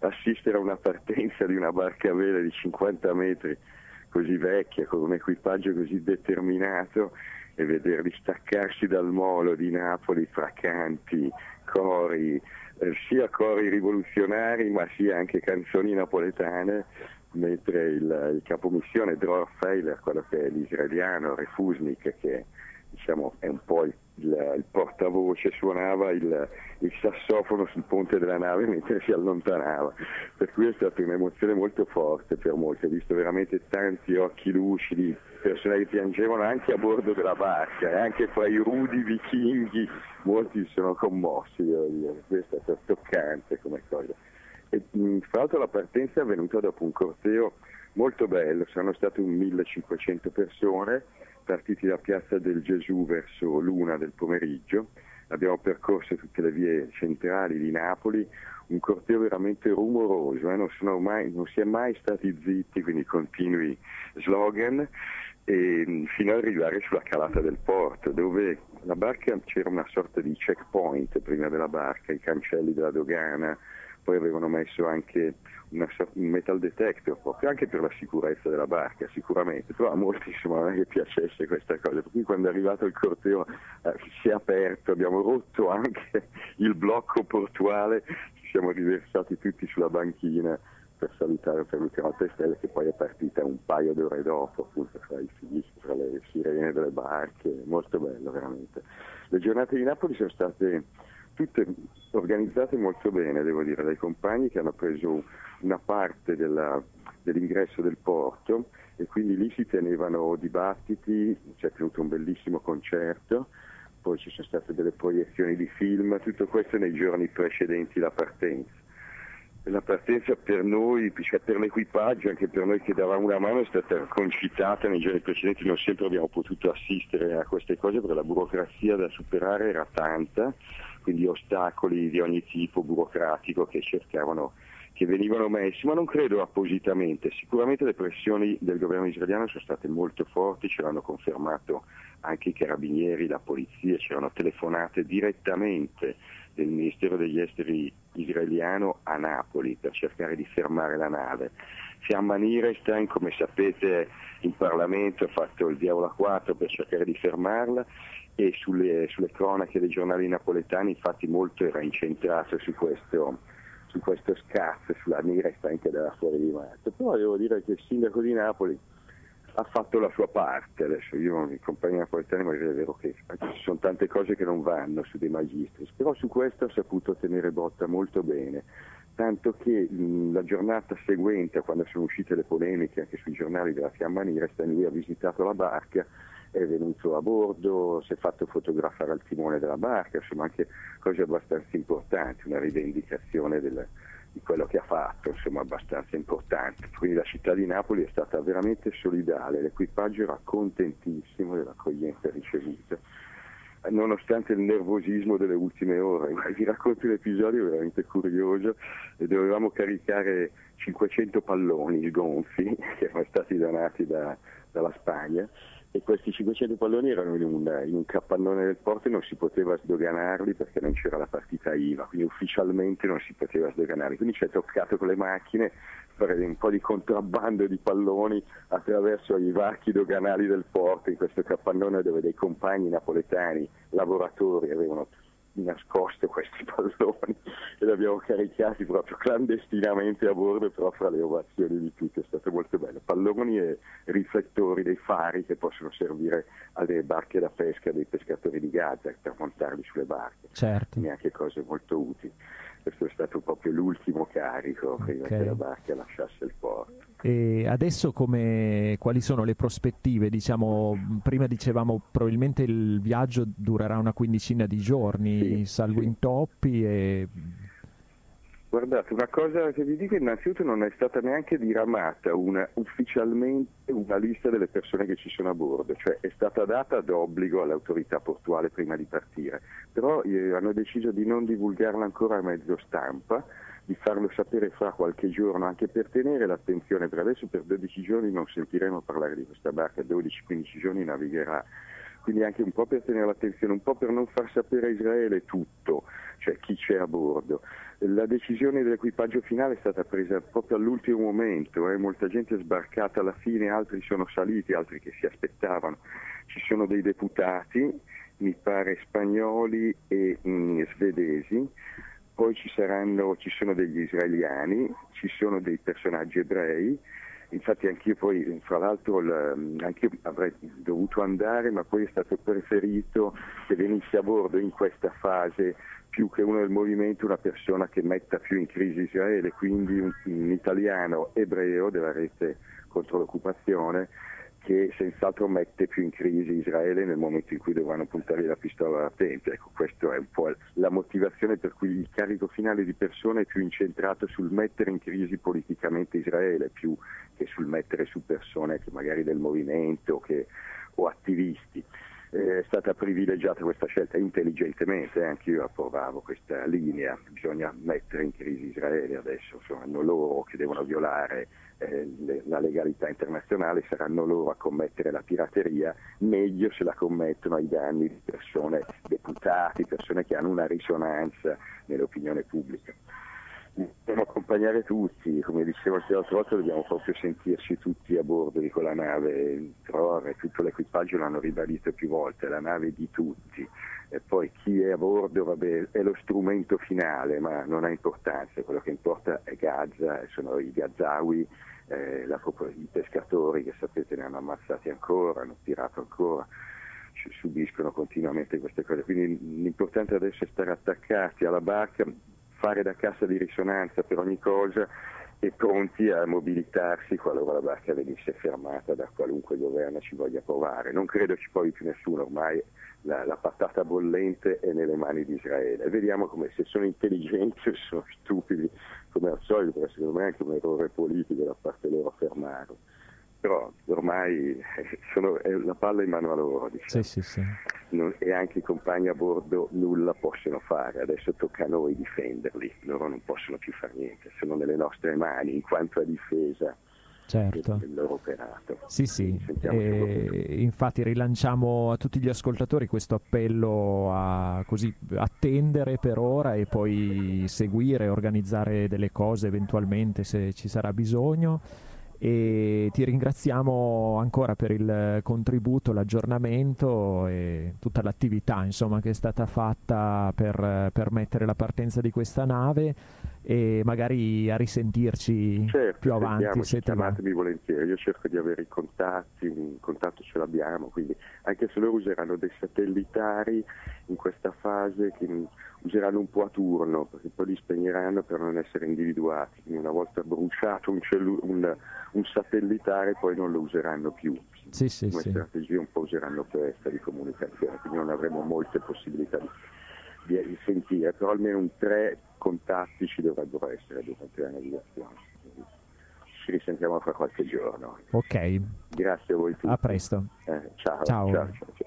assistere a una partenza di una barca a vela di 50 metri così vecchia, con un equipaggio così determinato, e vederli staccarsi dal molo di Napoli fra canti, cori, sia cori rivoluzionari ma sia anche canzoni napoletane, mentre il capomissione Dror Feiler, quello che è l'israeliano, Refusnik, che diciamo è un po' il portavoce, suonava il sassofono sul ponte della nave mentre si allontanava, per cui è stata un'emozione molto forte per molti. Ho visto veramente tanti occhi lucidi, persone che piangevano anche a bordo della barca, e anche fra i rudi vichinghi molti si sono commossi, devo dire. Questo è stato toccante come cosa. E, fra l'altro la partenza è avvenuta dopo un corteo molto bello, saranno state 1500 persone, partiti da Piazza del Gesù verso l'1 del pomeriggio. Abbiamo percorso tutte le vie centrali di Napoli, un corteo veramente rumoroso, non si è mai stati zitti, quindi continui slogan, fino ad arrivare sulla calata del porto, dove la barca c'era una sorta di checkpoint prima della barca, i cancelli della dogana, poi avevano messo anche un metal detector, proprio anche per la sicurezza della barca, sicuramente, però a molti insomma non è che piacesse questa cosa, per cui quando è arrivato il corteo si è aperto, abbiamo rotto anche il blocco portuale, ci siamo riversati tutti sulla banchina per salutare per l'ultima stella, che poi è partita un paio d'ore dopo, appunto fra i figli, fra le sirene delle barche, molto bello veramente. Le giornate di Napoli sono state tutte organizzate molto bene, devo dire, dai compagni che hanno preso una parte dell'ingresso del porto, e quindi lì si tenevano dibattiti, si è tenuto un bellissimo concerto, poi ci sono state delle proiezioni di film, tutto questo nei giorni precedenti la partenza. E la partenza per noi, cioè per l'equipaggio, anche per noi che davamo una mano, è stata concitata nei giorni precedenti, non sempre abbiamo potuto assistere a queste cose perché la burocrazia da superare era tanta, quindi ostacoli di ogni tipo burocratico che venivano messi, ma non credo appositamente. Sicuramente le pressioni del governo israeliano sono state molto forti, ce l'hanno confermato anche i carabinieri, la polizia, c'erano telefonate direttamente del Ministero degli Esteri israeliano a Napoli per cercare di fermare la nave. Fiamma Nierestein, come sapete, in Parlamento ha fatto il diavolo a quattro per cercare di fermarla, e sulle cronache dei giornali napoletani infatti molto era incentrato su questo scazzo, sulla Nierestein che dava fuori di matto. Però devo dire che il sindaco di Napoli ha fatto la sua parte. Adesso io i compagni napoletani, magari è vero che ci sono tante cose che non vanno su dei magistri, però su questo ha saputo tenere botta molto bene, tanto che la giornata seguente, quando sono uscite le polemiche anche sui giornali della Fiamma Nierestein, lui ha visitato la barca, è venuto a bordo, si è fatto fotografare al timone della barca, insomma anche cose abbastanza importanti, una rivendicazione di quello che ha fatto, insomma abbastanza importante. Quindi la città di Napoli è stata veramente solidale, l'equipaggio era contentissimo dell'accoglienza ricevuta, nonostante il nervosismo delle ultime ore. Vi racconto un episodio veramente curioso: dovevamo caricare 500 palloni sgonfi che erano stati donati dalla Spagna, e questi 500 palloni erano in un capannone del porto e non si poteva sdoganarli perché non c'era la partita IVA, quindi ufficialmente non si poteva sdoganarli, quindi ci è toccato con le macchine fare un po' di contrabbando di palloni attraverso i varchi doganali del porto, in questo capannone dove dei compagni napoletani, lavoratori, avevano nascosto questi palloni e li abbiamo caricati proprio clandestinamente a bordo, però fra le ovazioni di tutti. È stato molto bello. Palloni e riflettori dei fari che possono servire alle barche da pesca dei pescatori di Gaza per montarli sulle barche. Certo. Quindi anche cose molto utili. Questo è stato proprio l'ultimo carico prima che la barca lasciasse il porto. E adesso quali sono le prospettive? Diciamo, prima dicevamo probabilmente il viaggio durerà una quindicina di giorni, salvo intoppi e... Guardate, una cosa che vi dico, innanzitutto non è stata neanche diramata ufficialmente una lista delle persone che ci sono a bordo, cioè è stata data d'obbligo all'autorità portuale prima di partire, però hanno deciso di non divulgarla ancora a mezzo stampa, di farlo sapere fra qualche giorno, anche per tenere l'attenzione, perché adesso per 12 giorni non sentiremo parlare di questa barca, 12-15 giorni navigherà, quindi anche un po' per tenere l'attenzione, un po' per non far sapere a Israele tutto, cioè chi c'è a bordo. La decisione dell'equipaggio finale è stata presa proprio all'ultimo momento, molta gente è sbarcata alla fine, altri sono saliti, altri che si aspettavano. Ci sono dei deputati, mi pare spagnoli e svedesi, poi ci sono degli israeliani, ci sono dei personaggi ebrei. Infatti anch'io poi, fra l'altro, anch'io avrei dovuto andare, ma poi è stato preferito che venissi a bordo in questa fase, più che uno del movimento, una persona che metta più in crisi Israele, quindi un italiano ebreo della rete contro l'occupazione, che senz'altro mette più in crisi Israele nel momento in cui dovranno puntare la pistola alla tempia. Ecco, questa è un po' la motivazione per cui il carico finale di persone è più incentrato sul mettere in crisi politicamente Israele, più che sul mettere su persone che magari del movimento o attivisti. È stata privilegiata questa scelta intelligentemente, anche io approvavo questa linea, bisogna mettere in crisi Israele adesso, sono loro che devono violare la legalità internazionale, saranno loro a commettere la pirateria, meglio se la commettono ai danni di persone, deputati, persone che hanno una risonanza nell'opinione pubblica. Dobbiamo accompagnare tutti, come dicevo anche l'altra volta, dobbiamo proprio sentirci tutti a bordo di quella nave. Tutto l'equipaggio l'hanno ribadito più volte, la nave di tutti, e poi chi è a bordo è lo strumento finale, ma non ha importanza, quello che importa è Gaza, sono i Gazawi, i pescatori che sapete ne hanno ammazzati ancora, hanno tirato ancora, subiscono continuamente queste cose, quindi l'importante adesso è stare attaccati alla barca, fare da cassa di risonanza per ogni cosa e pronti a mobilitarsi qualora la barca venisse fermata da qualunque governo ci voglia provare. Non credo ci provi più nessuno, ormai la patata bollente è nelle mani di Israele. Vediamo come, se sono intelligenti o sono stupidi, come al solito, perché secondo me è anche un errore politico da parte loro fermarlo. Però ormai la palla è in mano a loro, diciamo. Sì. E anche i compagni a bordo nulla possono fare, adesso tocca a noi difenderli, loro non possono più fare niente, sono nelle nostre mani in quanto a difesa del loro operato. Sì. Infatti rilanciamo a tutti gli ascoltatori questo appello a così attendere per ora e poi seguire, organizzare delle cose eventualmente se ci sarà bisogno. E ti ringraziamo ancora per il contributo, l'aggiornamento e tutta l'attività insomma che è stata fatta per permettere la partenza di questa nave, e magari a risentirci più avanti. Chiamatemi volentieri, io cerco di avere i contatti, un contatto ce l'abbiamo, quindi anche se loro useranno dei satellitari in questa fase che useranno un po' a turno, perché poi li spegneranno per non essere individuati, quindi una volta bruciato un satellitare poi non lo useranno più. Come strategia un po' useranno questa di comunicazione, quindi non avremo molte possibilità di sentire, però almeno 3 contatti ci dovrebbero essere durante la navigazione. Ci risentiamo fra qualche giorno. Ok. Grazie a voi tutti. A presto. Ciao.